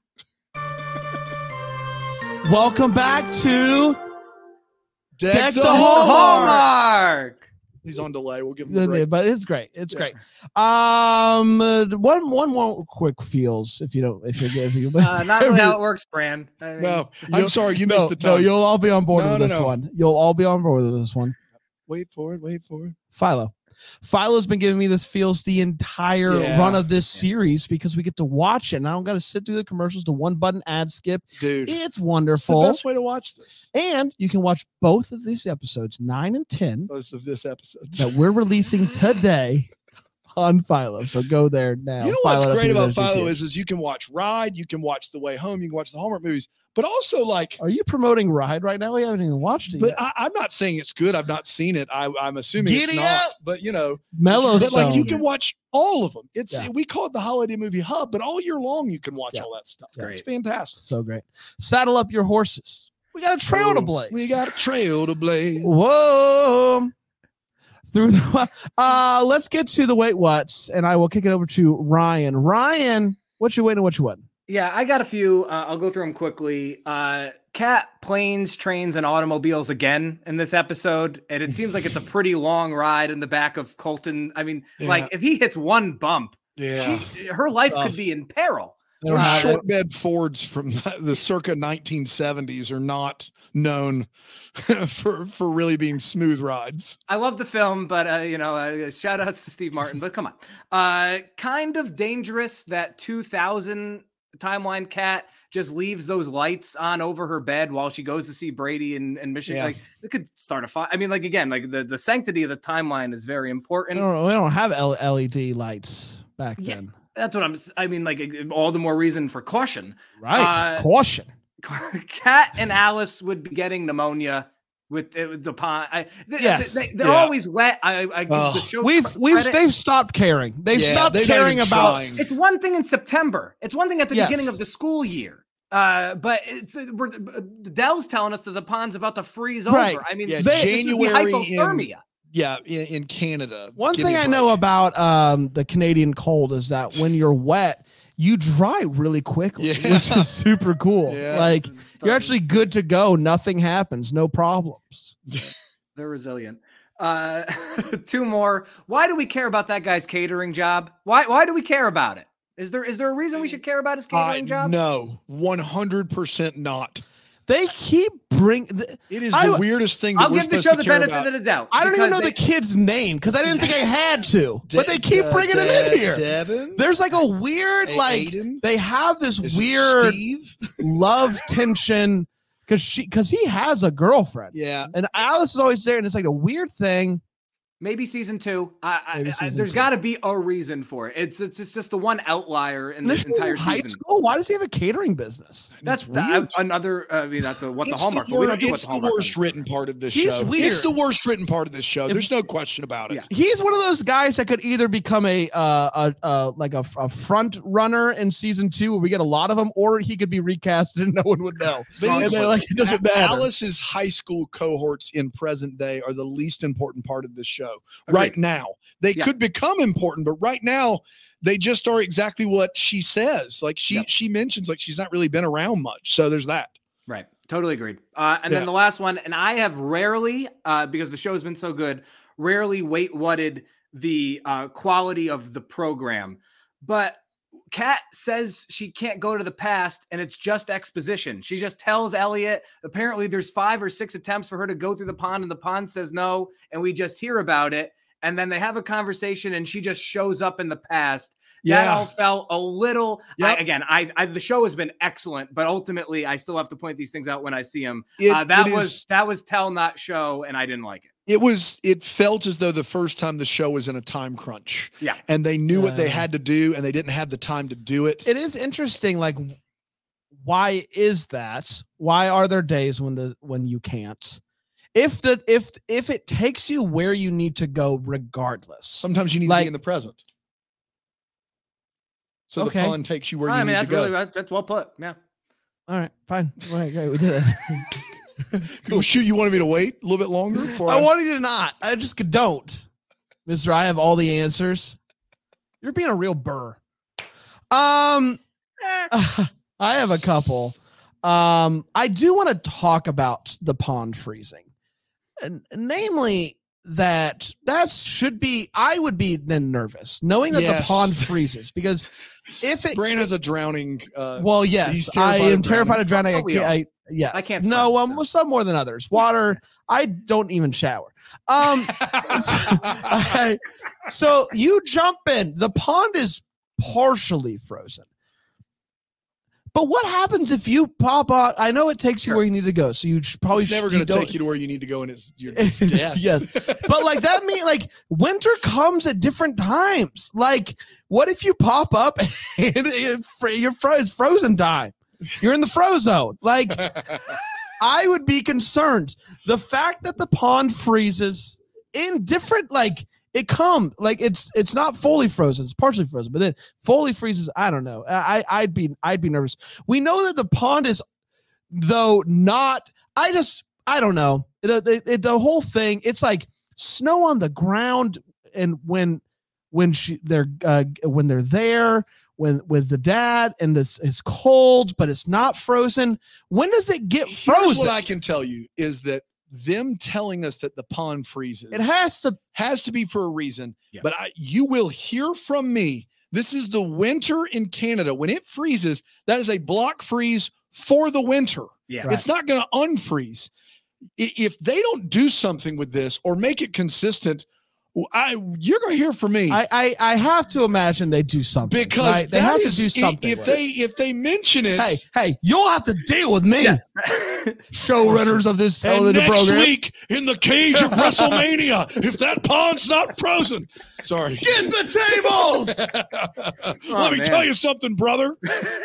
Speaker 1: Welcome back to
Speaker 3: Deck,
Speaker 1: Deck
Speaker 3: the,
Speaker 1: the
Speaker 3: Hallmark.
Speaker 2: Hallmark.
Speaker 3: He's on delay. We'll give him a break.
Speaker 1: but it's great. It's
Speaker 3: Yeah.
Speaker 1: great. Um, uh, one one more quick feels if you don't if you if you
Speaker 2: Uh, not really how it works, Bran. I mean,
Speaker 3: No, I'm
Speaker 1: You'll-
Speaker 3: sorry, you
Speaker 1: no,
Speaker 3: missed the
Speaker 1: no,
Speaker 3: time.
Speaker 1: you'll all be on board
Speaker 3: No,
Speaker 1: with
Speaker 3: no,
Speaker 1: this
Speaker 3: no.
Speaker 1: one. You'll all be on board with this one.
Speaker 3: Wait for it. Wait for it.
Speaker 1: Philo. Philo's been giving me this feels the entire
Speaker 3: Yeah.
Speaker 1: run of this series because we get to watch it and I don't got to sit through the commercials, the one button ad skip.
Speaker 3: Dude, it's
Speaker 1: It's
Speaker 3: the
Speaker 1: wonderful.
Speaker 3: best way to watch this.
Speaker 1: And you can watch both of these episodes, nine and ten,
Speaker 3: Most of this episode.
Speaker 1: that we're releasing today on Philo. So go there now.
Speaker 3: You know what's
Speaker 1: Philo dot
Speaker 3: great
Speaker 1: T V
Speaker 3: about
Speaker 1: dot G T H.
Speaker 3: Philo is, is you can watch Ride, you can watch The Way Home, you can watch the Hallmark movies, but also like,
Speaker 1: Are you promoting Ride right now? We haven't even watched it
Speaker 3: but
Speaker 1: yet.
Speaker 3: I, I'm not saying it's good. I've not seen it. I, I'm assuming it's
Speaker 1: Giddy
Speaker 3: not.
Speaker 1: up!
Speaker 3: But you know,
Speaker 1: Mellow
Speaker 3: but like you
Speaker 1: Stone.
Speaker 3: can watch all of them. It's
Speaker 1: Yeah.
Speaker 3: we call it the Holiday Movie Hub, but all year long you can watch
Speaker 1: Yeah.
Speaker 3: all that stuff.
Speaker 2: It's
Speaker 3: It's
Speaker 2: great.
Speaker 3: fantastic.
Speaker 1: So great. Saddle up your horses. We got a trail to blaze.
Speaker 3: We got a trail to blaze.
Speaker 1: Whoa. through the. Uh, let's get to the wait what's, and I will kick it over to Ryan. Ryan, what you waiting? What you what?
Speaker 2: Yeah, I got a few. Uh, I'll go through them quickly. Uh, Cat, planes, trains, and automobiles again in this episode, and it seems like it's a pretty long ride in the back of Colton. I mean,
Speaker 3: Yeah.
Speaker 2: like if he hits one bump,
Speaker 3: Yeah.
Speaker 2: she, her life
Speaker 3: Tough.
Speaker 2: could be in peril.
Speaker 3: Those
Speaker 1: Uh,
Speaker 3: short bed Fords from the circa nineteen seventies are not known for for really being smooth rides.
Speaker 2: I love the film, but uh, you know, uh, shout outs to Steve Martin. But come on, uh, kind of dangerous that two thousand timeline Cat just leaves those lights on over her bed while she goes to see Brady and, and Michigan.
Speaker 3: Yeah.
Speaker 2: Like it could start a fire. I mean, like again, like the, the sanctity of the timeline is very
Speaker 1: We
Speaker 2: important.
Speaker 1: don't, we don't have L- LED lights back
Speaker 2: Yeah.
Speaker 1: then.
Speaker 2: That's what I'm. s- I mean, like all the more reason for caution.
Speaker 1: Right.
Speaker 2: Uh,
Speaker 1: Caution.
Speaker 2: Cat and Alice would be getting pneumonia with, uh, with the pond. I, they,
Speaker 1: Yes.
Speaker 2: they, are
Speaker 3: Yeah.
Speaker 2: always wet. I, I give
Speaker 3: Oh.
Speaker 2: the show
Speaker 1: We've
Speaker 2: cr-
Speaker 1: we've
Speaker 2: credit.
Speaker 1: they've stopped caring. They've
Speaker 3: Yeah,
Speaker 1: stopped
Speaker 3: they're not
Speaker 1: caring
Speaker 3: even
Speaker 1: about.
Speaker 3: trying.
Speaker 2: It's one thing in September. It's one thing at the
Speaker 1: Yes.
Speaker 2: beginning of the school year. Uh, but it's uh, we're, uh, Dell's telling us that the pond's about to freeze
Speaker 1: Right.
Speaker 2: over. I mean,
Speaker 3: Yeah,
Speaker 2: this would be
Speaker 3: January in-
Speaker 2: hypothermia.
Speaker 3: Yeah, in, in Canada.
Speaker 1: One
Speaker 3: Give me
Speaker 1: thing
Speaker 3: a
Speaker 1: I know
Speaker 3: break.
Speaker 1: about um, the Canadian cold is that when you're wet, you dry really quickly,
Speaker 3: Yeah.
Speaker 1: which is super cool.
Speaker 3: Yeah.
Speaker 1: Like
Speaker 2: It's- it's-
Speaker 1: you're actually good to go. Nothing happens. No problems.
Speaker 2: They're resilient. Uh, two more. Why do we care about that guy's catering job? Why? Why do we care about it? Is there is there a reason we should care about his
Speaker 3: Uh,
Speaker 2: catering job?
Speaker 3: no, one hundred percent not.
Speaker 1: They keep bring. th-
Speaker 3: It is
Speaker 1: I-
Speaker 3: the weirdest thing that
Speaker 2: I'll
Speaker 3: we're
Speaker 2: give the
Speaker 3: supposed
Speaker 2: show
Speaker 3: to
Speaker 2: the
Speaker 3: care
Speaker 2: benefit
Speaker 3: about.
Speaker 2: of the doubt.
Speaker 1: I don't even
Speaker 2: because
Speaker 1: know
Speaker 2: they-
Speaker 1: the kid's name because I didn't think I had to, but they
Speaker 3: De-
Speaker 1: keep
Speaker 3: uh,
Speaker 1: bringing him
Speaker 3: De-
Speaker 1: in here.
Speaker 3: Devin?
Speaker 1: There's like a weird,
Speaker 3: A-
Speaker 1: like
Speaker 3: Aiden?
Speaker 1: they have this
Speaker 3: Is it
Speaker 1: weird
Speaker 3: Steve?
Speaker 1: love tension because she because he has a girlfriend.
Speaker 3: Yeah.
Speaker 1: And Alice is always there, and it's like a weird thing.
Speaker 2: Maybe season two. I, I,
Speaker 1: Maybe
Speaker 2: I,
Speaker 1: season
Speaker 2: there's
Speaker 1: two.
Speaker 2: got to be a reason for it. It's it's, it's just the one outlier in
Speaker 1: And
Speaker 2: this
Speaker 1: this is
Speaker 2: entire
Speaker 1: in high
Speaker 2: season.
Speaker 1: school. Why does he have a catering business?
Speaker 2: That's
Speaker 3: It's
Speaker 2: the,
Speaker 3: weird.
Speaker 2: another. I mean, that's a, what
Speaker 3: It's
Speaker 2: the hallmark.
Speaker 3: The,
Speaker 2: but we
Speaker 3: wor-
Speaker 2: don't do what
Speaker 3: it's
Speaker 2: the
Speaker 3: the
Speaker 2: hallmark
Speaker 3: worst
Speaker 2: is.
Speaker 3: written part of this
Speaker 1: He's
Speaker 3: show.
Speaker 1: weird.
Speaker 3: It's the worst written part of this show.
Speaker 1: If-
Speaker 3: There's no question about it.
Speaker 2: Yeah.
Speaker 1: He's one of those guys that could either become a uh, a, a like a, a front runner in season two, where we get a lot of them, or he could be recasted and no one would know.
Speaker 3: But
Speaker 1: And
Speaker 3: it's
Speaker 1: they're like, it doesn't matter.
Speaker 3: Alice's high school cohorts in present day are the least important part of this show
Speaker 2: Agreed.
Speaker 3: right now. They
Speaker 2: Yeah.
Speaker 3: could become important, but right now they just are exactly what she says. Like she
Speaker 2: Yep.
Speaker 3: she mentions like she's not really been around much. So there's that.
Speaker 2: Right. Totally agreed. Uh, and
Speaker 3: Yeah.
Speaker 2: then the last one, and I have rarely, uh, because the show has been so good, rarely wait whatted the uh, quality of the program. But Kat says she can't go to the past, and it's just exposition. She just tells Elliot, apparently there's five or six attempts for her to go through the pond, and the pond says no, and we just hear about it. And then they have a conversation, and she just shows up in the past. That all felt a little. I,
Speaker 3: Yep.
Speaker 2: again, I, I the show has been excellent, but ultimately, I still have to point these things out when I see them.
Speaker 3: It-
Speaker 2: uh, that
Speaker 3: it
Speaker 2: was
Speaker 3: is-
Speaker 2: that was tell not show, and I didn't like it.
Speaker 3: It was it felt as though the first time the show was in a time crunch.
Speaker 2: Yeah.
Speaker 3: And they knew what they
Speaker 1: Uh.
Speaker 3: had to do and they didn't have the time to do it.
Speaker 1: It is interesting. Like, why is that? Why are there days when the when you can't? If the if if it takes you where you need to go, regardless.
Speaker 3: Sometimes you need to
Speaker 1: Like-
Speaker 3: be in the present. So
Speaker 1: Okay.
Speaker 3: the pond takes you where
Speaker 2: I
Speaker 3: you
Speaker 2: mean,
Speaker 3: need
Speaker 2: that's
Speaker 3: to go.
Speaker 2: really that- that's well put. Yeah.
Speaker 1: All right, fine. All right, great. We did it.
Speaker 3: Well, shoot, you wanted me to wait a little bit longer? Before
Speaker 1: I wanted you to not. I just don't. Mister I have all the answers. You're being a real burr. Um I have a couple. Um I do want to talk about the pond freezing. And namely that that should be I would be then nervous knowing that
Speaker 3: Yes.
Speaker 1: the pond freezes because if it
Speaker 3: Brain has a drowning. Uh,
Speaker 1: well,
Speaker 3: He's
Speaker 1: yes,
Speaker 3: terrified
Speaker 1: I
Speaker 3: of
Speaker 1: am terrified of drowning. I,
Speaker 2: Don't we
Speaker 1: can't,
Speaker 2: all?
Speaker 1: I yeah,
Speaker 2: I can't
Speaker 1: No,
Speaker 2: swim,
Speaker 1: um,
Speaker 2: so.
Speaker 1: well, some more than others. Water. I don't even shower. Um, I- so you jump in. The pond is partially frozen. But what happens if you pop out? I know it takes you
Speaker 2: Sure.
Speaker 1: where you need to go, so you should probably
Speaker 3: it's never
Speaker 1: sh-
Speaker 3: going to
Speaker 1: don't-
Speaker 3: take you to where you need to go, and it's, you're, it's death.
Speaker 1: Yes. But like that mean like winter comes at different times. Like, what if you pop up and it, fr- you're fro- it's frozen time? You're in the frozone. Like, I would be concerned. The fact that the pond freezes in different, like it comes, like it's it's not fully frozen, it's partially frozen, but then fully freezes. I don't know. I I'd be I'd be nervous. We know that the pond is, though not. I just I don't know. It, it, it, the whole thing. It's like snow on the ground, and when when she they're uh, when they're there when with the dad, and this is cold, but it's not frozen. When does it get
Speaker 3: Here's
Speaker 1: frozen?
Speaker 3: what I can tell you is that them telling us that the pond freezes,
Speaker 1: It has to.
Speaker 3: has to be for a reason.
Speaker 2: Yeah.
Speaker 3: But I, you will hear from me. This is the winter in Canada. When it freezes, that is a block freeze for the winter.
Speaker 2: Yeah.
Speaker 1: Right.
Speaker 3: It's not going to unfreeze. I- If they don't do something with this or make it consistent, I you're going to hear from me.
Speaker 1: I, I I have to imagine they do something
Speaker 3: because
Speaker 1: right? they
Speaker 3: that
Speaker 1: have
Speaker 3: is-
Speaker 1: to do
Speaker 3: i-
Speaker 1: something.
Speaker 3: If
Speaker 1: with
Speaker 3: they
Speaker 1: it.
Speaker 3: if they mention it,
Speaker 1: hey hey, you'll have to deal with me,
Speaker 2: Yeah.
Speaker 1: showrunners of this
Speaker 3: and
Speaker 1: television
Speaker 3: next
Speaker 1: program.
Speaker 3: week in the cage of WrestleMania, if that pond's not frozen, sorry.
Speaker 1: Get the tables.
Speaker 2: Oh,
Speaker 3: Let me
Speaker 2: man.
Speaker 3: tell you something, brother.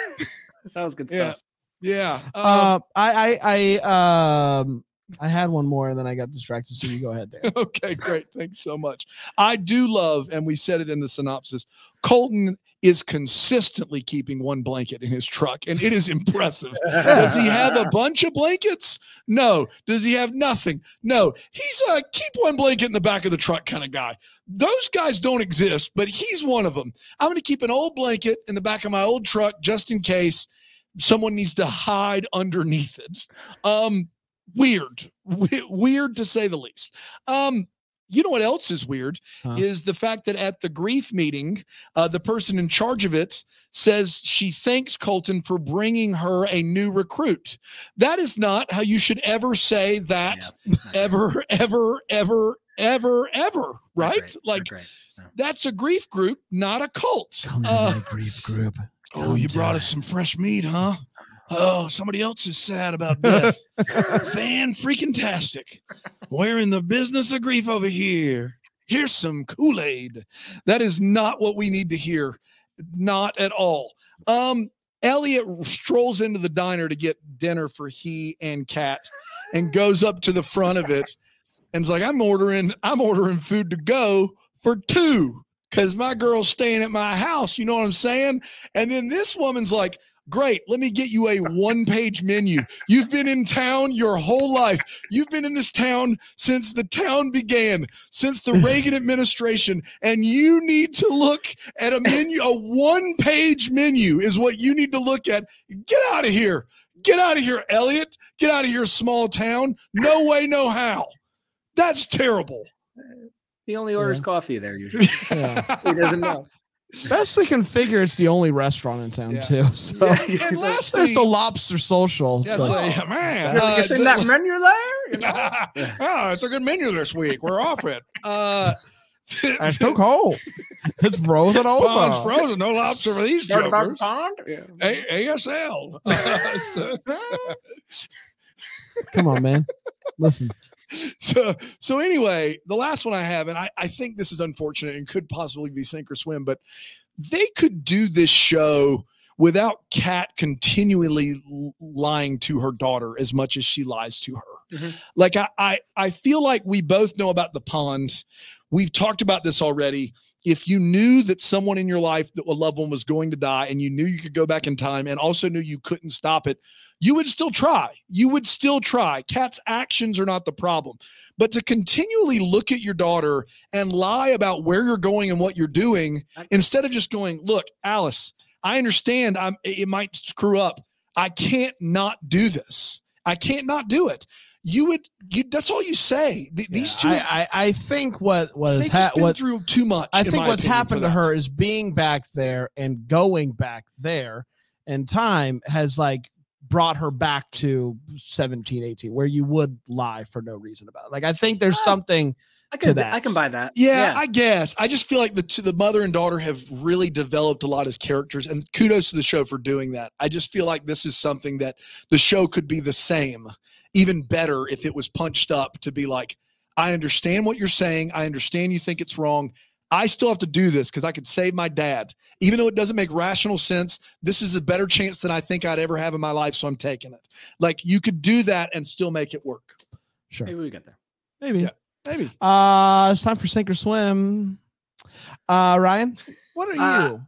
Speaker 2: That was good
Speaker 3: Yeah.
Speaker 2: stuff.
Speaker 3: Yeah. Uh,
Speaker 1: Uh, I I I um I had one more and then I got distracted. So you go ahead there.
Speaker 3: okay, great. Thanks so much. I do love, and we said it in the synopsis, Colton is consistently keeping one blanket in his truck, and it is impressive. Does he have a bunch of blankets? No. Does he have nothing? No. He's a keep one blanket in the back of the truck kind of guy. Those guys don't exist, but he's one of them. I'm going to keep an old blanket in the back of my old truck just in case someone needs to hide underneath it. Um, weird, we- weird to say the least. Um, you know what else is weird
Speaker 1: Huh?
Speaker 3: is the fact that at the grief meeting, uh, the person in charge of it says she thanks Colton for bringing her a new recruit. That is not how you should ever say that
Speaker 2: Yeah.
Speaker 3: ever, ever, ever, ever, ever, right?
Speaker 2: That's
Speaker 3: Like
Speaker 2: That's right. Yeah.
Speaker 3: that's a grief group, not a cult.
Speaker 1: Come to
Speaker 3: Uh,
Speaker 1: my grief group.
Speaker 3: Oh,
Speaker 1: Come
Speaker 3: you
Speaker 1: to
Speaker 3: brought
Speaker 1: it.
Speaker 3: us some fresh meat, huh? Oh, somebody else is sad about death. Fan freaking tastic. We're in the business of grief over here. Here's some Kool-Aid. That is not what we need to hear. Not at all. Um, Elliot strolls into the diner to get dinner for he and Kat and goes up to the front of it and's like, I'm ordering, I'm ordering food to go for two. Because my girl's staying at my house, you know what I'm saying? And then this woman's like, great, let me get you a one-page menu. You've been in town your whole life. You've been in this town since the town began, since the Reagan administration, and you need to look at a menu, a one-page menu is what you need to look at. Get out of here. Get out of here, Elliot. Get out of here, small town. No way, no how. That's terrible.
Speaker 2: He only orders
Speaker 1: Yeah.
Speaker 2: coffee there usually.
Speaker 1: Yeah.
Speaker 2: He doesn't know.
Speaker 1: Best we can figure, it's the only restaurant in town
Speaker 3: Yeah.
Speaker 1: too. So
Speaker 2: Yeah,
Speaker 3: And
Speaker 1: there's
Speaker 3: lastly,
Speaker 1: the Lobster Social.
Speaker 3: yes,
Speaker 1: but-
Speaker 3: uh, man,
Speaker 2: You
Speaker 3: uh,
Speaker 2: ever seen that menu there? You know?
Speaker 3: oh, it's a good menu this week. We're off it. Uh,
Speaker 1: It's too cold. It's frozen
Speaker 3: Pond's
Speaker 1: over.
Speaker 3: frozen. No lobster for these
Speaker 2: Heard about
Speaker 3: jokers.
Speaker 2: pond? Yeah.
Speaker 3: A- ASL. Uh, so,
Speaker 1: Come on, man. Listen.
Speaker 3: so, so anyway, the last one I have, and I, I think this is unfortunate and could possibly be sink or swim, but they could do this show without Kat continually l- lying to her daughter as much as she lies to her.
Speaker 2: Mhm.
Speaker 3: Like I, I, I feel like we both know about the pond. We've talked about this already. If you knew that someone in your life, that a loved one was going to die, and you knew you could go back in time and also knew you couldn't stop it, you would still try. You would still try. Kat's actions are not the problem. But to continually look at your daughter and lie about where you're going and what you're doing, instead of just going, look, Alice, I understand I'm it might screw up. I can't not do this. I can't not do it. You would you that's all you say. Th- These two
Speaker 1: I, I, I think what what has
Speaker 3: they've
Speaker 1: ha-
Speaker 3: just been
Speaker 1: what
Speaker 3: through too much.
Speaker 1: I
Speaker 3: in
Speaker 1: think
Speaker 3: my
Speaker 1: what's
Speaker 3: opinion,
Speaker 1: happened
Speaker 3: for
Speaker 1: to
Speaker 3: that.
Speaker 1: her is being back there and going back there in time has like brought her back to seventeen, eighteen, where you would lie for no reason about it. Like, I think there's
Speaker 2: Ah.
Speaker 1: something
Speaker 2: I
Speaker 1: to
Speaker 2: can,
Speaker 1: that.
Speaker 2: I can buy that.
Speaker 3: Yeah, I guess. I just feel like the two, the mother and daughter have really developed a lot as characters, and kudos to the show for doing that. I just feel like this is something that the show could be the same, even better if it was punched up to be like, I understand what you're saying. I understand you think it's wrong. I still have to do this because I could save my dad. Even though it doesn't make rational sense, this is a better chance than I think I'd ever have in my life, so I'm taking it. Like, you could do that and still make it work.
Speaker 1: sure.
Speaker 2: Maybe we get there.
Speaker 1: Maybe.
Speaker 3: Yeah. Maybe.
Speaker 1: Uh it's time for sink or swim. Uh Ryan, what are
Speaker 2: Uh,
Speaker 1: you?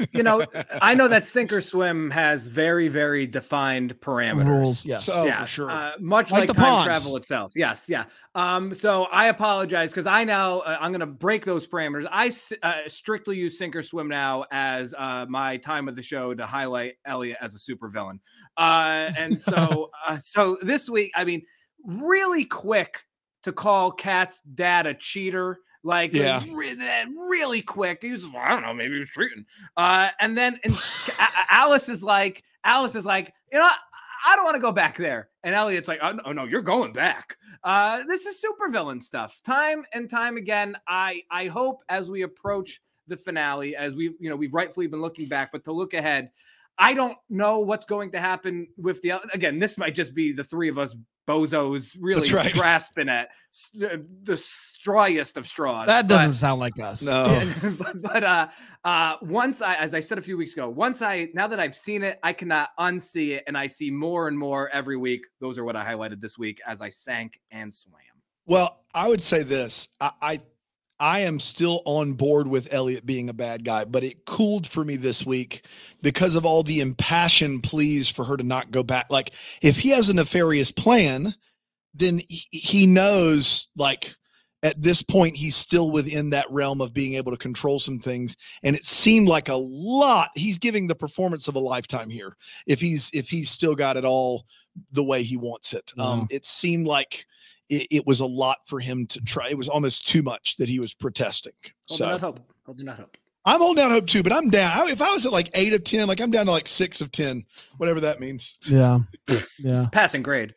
Speaker 2: you know, I know that sink or swim has very, very defined parameters.
Speaker 1: Rules, yes.
Speaker 3: So,
Speaker 2: yeah,
Speaker 3: for sure.
Speaker 2: Uh, much
Speaker 1: Like
Speaker 2: like,
Speaker 1: the
Speaker 2: time
Speaker 1: ponds.
Speaker 2: travel itself. Yes, yeah. Um, so I apologize because I now uh, I'm going to break those parameters. I s- uh, strictly use sink or swim now as uh, my time of the show to highlight Elliot as a supervillain. Uh, and so, uh, so this week, I mean, really quick to call Kat's dad a cheater. Like,
Speaker 3: Yeah.
Speaker 2: re- really quick. He was, I don't know, maybe he was cheating. Uh, and then and Alice is like, Alice is like, you know, I don't want to go back there. And Elliot's like, oh no, no, you're going back. Uh, this is supervillain stuff. Time and time again. I I hope as we approach the finale, as we you know we've rightfully been looking back, but to look ahead, I don't know what's going to happen with the again. This might just be the three of us bozos really
Speaker 3: That's right.
Speaker 2: grasping at the strawiest of straws.
Speaker 1: That
Speaker 2: but-
Speaker 1: doesn't sound like us.
Speaker 3: No.
Speaker 2: but, but uh uh once I as I said a few weeks ago, once I now that I've seen it, I cannot unsee it, and I see more and more every week. Those are what I highlighted this week as I sank and swam.
Speaker 3: Well, I would say this. I, I I am still on board with Elliot being a bad guy, but it cooled for me this week because of all the impassioned pleas for her to not go back. Like, if he has a nefarious plan, then he, he knows, like, at this point, he's still within that realm of being able to control some things. And it seemed like a lot. He's giving the performance of a lifetime here. If he's, if he's still got it all the way he wants it.
Speaker 1: Yeah.
Speaker 3: Um, it seemed like it, it was a lot for him to try. It was almost too much that he was protesting.
Speaker 2: Holding
Speaker 3: So
Speaker 2: out hope. Holding out hope.
Speaker 3: I'm holding out hope too, but I'm down. I- If I was at like eight of ten, like I'm down to like six of ten, whatever that means.
Speaker 1: Yeah. Yeah.
Speaker 2: Passing grade.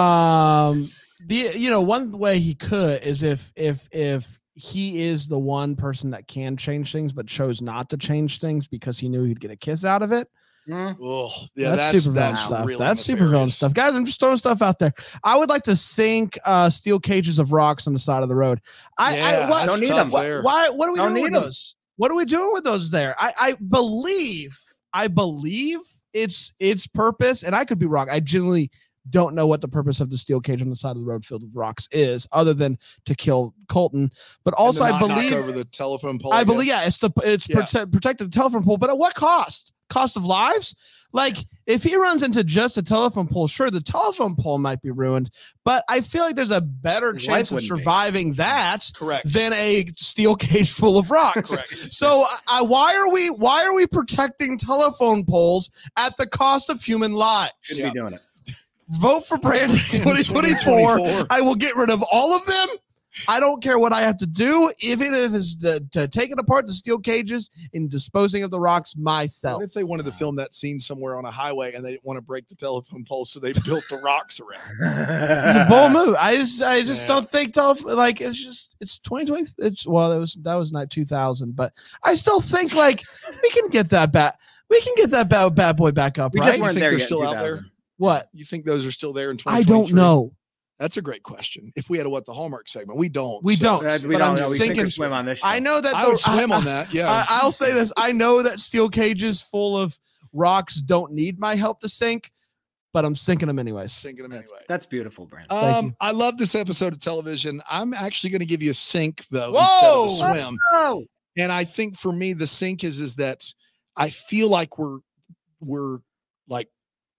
Speaker 1: Um the you know one way he could is if if if he is the one person that can change things but chose not to change things because he knew he'd get a kiss out of it.
Speaker 2: Mm.
Speaker 3: Oh, yeah,
Speaker 1: that's,
Speaker 3: that's
Speaker 1: supervillain
Speaker 3: that's
Speaker 1: stuff.
Speaker 3: really
Speaker 1: That's supervillain
Speaker 3: nefarious.
Speaker 1: stuff, guys. I'm just throwing stuff out there. I would like to sink uh, steel cages of rocks on the side of the road. I,
Speaker 3: Yeah,
Speaker 1: I what,
Speaker 3: that's
Speaker 2: don't need
Speaker 3: tough
Speaker 2: them.
Speaker 1: Why,
Speaker 3: there.
Speaker 1: why? What are we
Speaker 2: Don't
Speaker 1: doing with
Speaker 2: need 'em.
Speaker 1: those? What are we doing with those there? I, I believe, I believe it's its purpose, and I could be wrong. I genuinely don't know what the purpose of the steel cage on the side of the road filled with rocks is, other than to kill Colton. But also,
Speaker 3: And to
Speaker 1: I
Speaker 3: not knock
Speaker 1: believe,
Speaker 3: over the telephone pole.
Speaker 1: I
Speaker 3: guess.
Speaker 1: believe, yeah, it's to it's
Speaker 3: Yeah.
Speaker 1: prote- protect the telephone pole. But at what cost? Cost of lives? Like, if he runs into just a telephone pole, sure, the telephone pole might be ruined, but I feel like there's a better
Speaker 2: His
Speaker 1: chance
Speaker 2: life
Speaker 1: of
Speaker 2: wouldn't be.
Speaker 1: surviving that
Speaker 3: Correct.
Speaker 1: than a steel cage full of rocks.
Speaker 3: Correct.
Speaker 1: So, I, why are we why are we protecting telephone poles at the cost of human lives?
Speaker 2: Should
Speaker 3: Yeah.
Speaker 2: be doing it.
Speaker 1: Vote for Brandon twenty twenty-four. I will get rid of all of them. I don't care what I have to do, even if it's to, to taking apart the steel cages and disposing of the rocks myself.
Speaker 3: What if they wanted to film that scene somewhere on a highway and they didn't want to break the telephone pole, so they built the rocks around?
Speaker 1: It's a bold move. I just, I just
Speaker 3: Yeah.
Speaker 1: don't think telef- like it's just it's twenty twenty. It's well, that was that was not two thousand, but I still think like we can get that bad. We can get that bad, bad boy back up,
Speaker 2: We
Speaker 1: right?
Speaker 2: just weren't
Speaker 3: think
Speaker 2: there
Speaker 3: they're
Speaker 2: yet.
Speaker 3: still
Speaker 2: in
Speaker 3: out there?
Speaker 2: two thousand.
Speaker 1: What?
Speaker 3: You think those are still there in
Speaker 1: I
Speaker 3: twenty twenty-three?
Speaker 1: don't know.
Speaker 3: That's a great question. If we had a what the Hallmark segment, we don't.
Speaker 1: We
Speaker 3: so-
Speaker 1: don't.
Speaker 2: Uh, we
Speaker 1: but
Speaker 2: don't
Speaker 1: I'm
Speaker 2: know. We sink or
Speaker 1: thinking-
Speaker 2: swim on this.
Speaker 1: I
Speaker 2: show.
Speaker 1: know that
Speaker 3: I
Speaker 1: the-
Speaker 3: would swim on that. Yeah.
Speaker 1: I, I'll say this. I know that steel cages full of rocks don't need my help to sink, but I'm sinking them anyways.
Speaker 3: Sinking them anyway.
Speaker 2: That's beautiful, Brandon.
Speaker 1: Thank
Speaker 3: Um,
Speaker 1: you.
Speaker 3: I love this episode of television. I'm actually going to give you a sink though
Speaker 1: Whoa!
Speaker 3: instead of a swim.
Speaker 2: Oh,
Speaker 3: And I think for me, the sink is is that I feel like we're we're like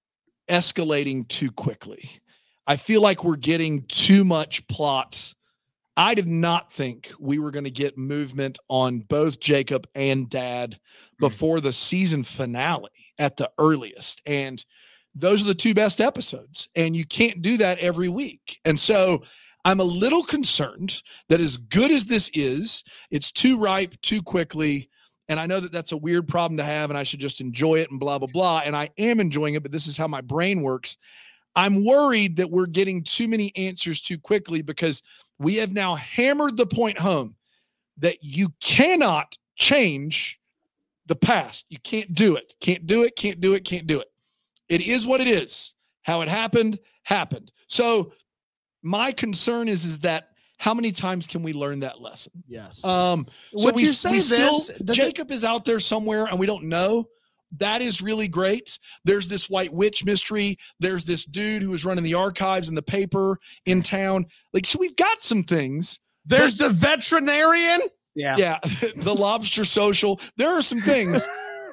Speaker 3: escalating too quickly. I feel like we're getting too much plot. I did not think we were going to get movement on both Jacob and Dad before the season finale at the earliest. And those are the two best episodes. And you can't do that every week. And so I'm a little concerned that as good as this is, it's too ripe too quickly. And I know that that's a weird problem to have and I should just enjoy it and blah, blah, blah. And I am enjoying it, but this is how my brain works. I'm worried that we're getting too many answers too quickly because we have now hammered the point home that you cannot change the past. You can't do it. Can't do it. Can't do it. Can't do it. It is what it is. How it happened, happened. So my concern is, is that how many times can we learn that lesson?
Speaker 1: Yes.
Speaker 3: Um, so
Speaker 1: Would
Speaker 3: we,
Speaker 1: you say
Speaker 3: we still,
Speaker 1: this? Does it-
Speaker 3: Jacob is out there somewhere and we don't know. That is really great. There's this white witch mystery. There's this dude who was running the archives and the paper in town. Like, so we've got some things.
Speaker 1: There's the veterinarian.
Speaker 2: yeah.
Speaker 3: Yeah. The lobster social. There are some things,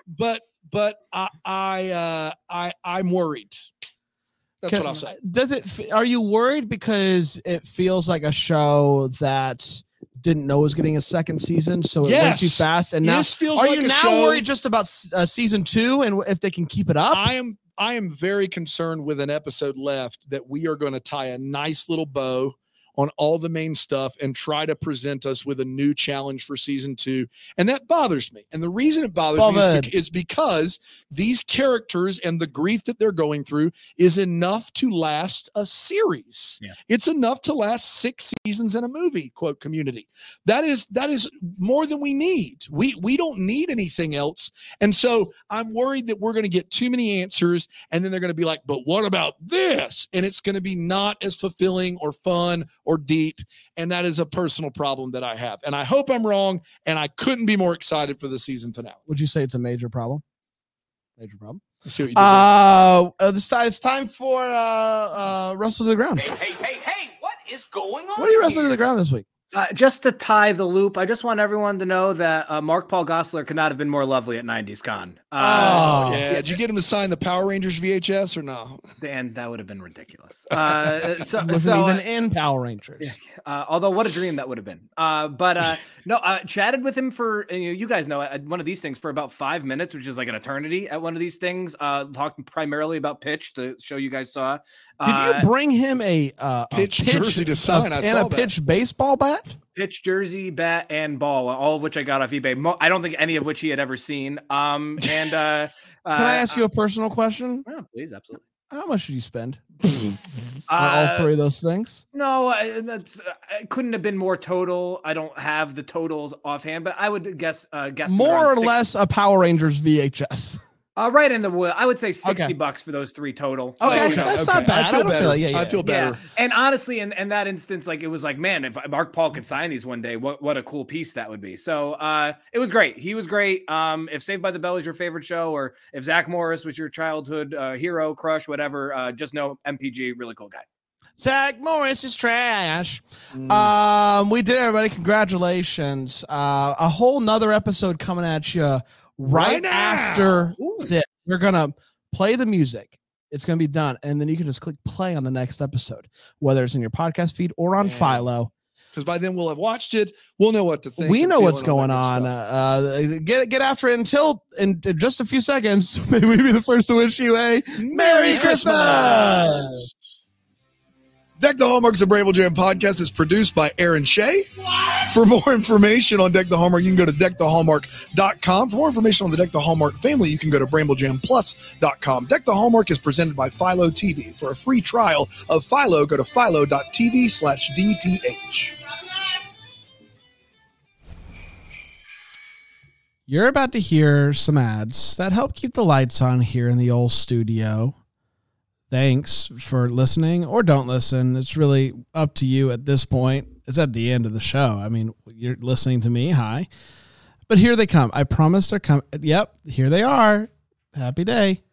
Speaker 3: but but I I uh, I I'm worried. That's
Speaker 1: Can,
Speaker 3: what I'll say.
Speaker 1: Does it? Are you worried because it feels like a show that didn't know it was getting a second season, so it
Speaker 3: Yes.
Speaker 1: went too fast? And now,
Speaker 3: This feels
Speaker 1: are
Speaker 3: like
Speaker 1: you
Speaker 3: a
Speaker 1: now
Speaker 3: show-
Speaker 1: worried just about uh, season two and if they can keep it up?
Speaker 3: I am I am very concerned with an episode left that we are going to tie a nice little bow on all the main stuff and try to present us with a new challenge for season two. And that bothers me. And the reason it bothers me is,
Speaker 1: Bothered.
Speaker 3: bec- is because these characters and the grief that they're going through is enough to last a series.
Speaker 2: Yeah.
Speaker 3: It's enough to last six seasons in a movie, quote community. That is that is more than we need. We we don't need anything else. And so I'm worried that we're going to get too many answers and then they're going to be like, but what about this? And it's going to be not as fulfilling or fun or deep. And that is a personal problem that I have. And I hope I'm wrong. And I couldn't be more excited for the season finale.
Speaker 1: Would you say it's a major problem? Major problem.
Speaker 3: Let's see what you did there.
Speaker 1: Uh, uh this time it's time for uh, uh, wrestle to the ground.
Speaker 5: Hey, hey, hey, hey, what is going on?
Speaker 1: What are you wrestling to
Speaker 5: here?
Speaker 1: the ground this week?
Speaker 2: Uh, just to tie the loop, I just want everyone to know that uh, Mark Paul Gosselaar could not have been more lovely at nineties Con. Uh,
Speaker 3: Oh, yeah. Did you get him to sign the Power Rangers V H S or no?
Speaker 2: And that would have been ridiculous. Uh, so,
Speaker 1: It wasn't
Speaker 2: so,
Speaker 1: even
Speaker 2: uh,
Speaker 1: in Power Rangers.
Speaker 2: Uh, although what a dream that would have been. Uh, but uh, no, uh, chatted with him for, and, you know, you guys know, at one of these things for about five minutes, which is like an eternity at one of these things, uh, talking primarily about Pitch, the show you guys saw.
Speaker 1: Did
Speaker 2: Uh,
Speaker 1: you bring him a, uh, a
Speaker 3: Pitch jersey to sign? I
Speaker 1: and
Speaker 3: saw
Speaker 1: a
Speaker 3: that.
Speaker 1: pitch baseball bat?
Speaker 2: Pitch jersey, bat, and ball, all of which I got off eBay. Mo- I don't think any of which he had ever seen. Um, and uh, uh,
Speaker 1: Can I ask you a personal question?
Speaker 2: Yeah, please, absolutely.
Speaker 1: How much did you spend on all
Speaker 2: Uh,
Speaker 1: three of those things?
Speaker 2: No, I, that's uh, it couldn't have been more total. I don't have the totals offhand, but I would guess uh, guess them
Speaker 1: More
Speaker 2: around
Speaker 1: or
Speaker 2: six-
Speaker 1: less a Power Rangers V H S.
Speaker 2: Uh, right in the wood. I would say sixty
Speaker 1: Okay.
Speaker 2: bucks for those three total.
Speaker 1: Okay,
Speaker 3: okay,
Speaker 1: that's
Speaker 3: okay.
Speaker 1: not bad.
Speaker 3: I
Speaker 1: I,
Speaker 3: feel
Speaker 1: don't
Speaker 3: better.
Speaker 1: feel like, yeah, yeah.
Speaker 3: I feel better.
Speaker 2: Yeah, and honestly, in, in that instance, like it was like, man, if Mark Paul could sign these one day, what what a cool piece that would be. So uh, it was great. He was great. Um, if Saved by the Bell is your favorite show, or if Zach Morris was your childhood uh, hero, crush, whatever, uh, just know M P G, really cool guy.
Speaker 1: Zach Morris is trash.
Speaker 3: Mm.
Speaker 1: Um, we did, everybody. Congratulations. Uh, a whole nother episode coming at you right,
Speaker 3: Right now.
Speaker 1: after
Speaker 2: Ooh.
Speaker 1: this. We're gonna play the music. It's gonna be done, and then you can just click play on the next episode, whether it's in your podcast feed or on
Speaker 3: Man.
Speaker 1: Philo.
Speaker 3: Because by then we'll have watched it. We'll know what to think.
Speaker 1: We
Speaker 3: and
Speaker 1: know
Speaker 3: feel
Speaker 1: what's
Speaker 3: and all
Speaker 1: going
Speaker 3: that
Speaker 1: on.
Speaker 3: good
Speaker 1: Uh,
Speaker 3: stuff.
Speaker 1: uh, get get after it until in, in just a few seconds. Maybe we be the first to wish you a Merry Christmas.
Speaker 3: Deck the Hallmarks of Bramble Jam podcast is produced by Aaron Shea. For more information on Deck the Hallmark, you can go to deck the hallmark dot com. For more information on the Deck the Hallmark family, you can go to bramble jam plus dot com. Deck the Hallmark is presented by Philo T V. For a free trial of Philo, go to philo dot t v slash D T H.
Speaker 1: You're about to hear some ads that help keep the lights on here in the old studio. Thanks for listening or don't listen. It's really up to you at this point. It's at the end of the show. I mean, you're listening to me. Hi. But here they come. I promise they're coming. Yep, here they are. Happy day.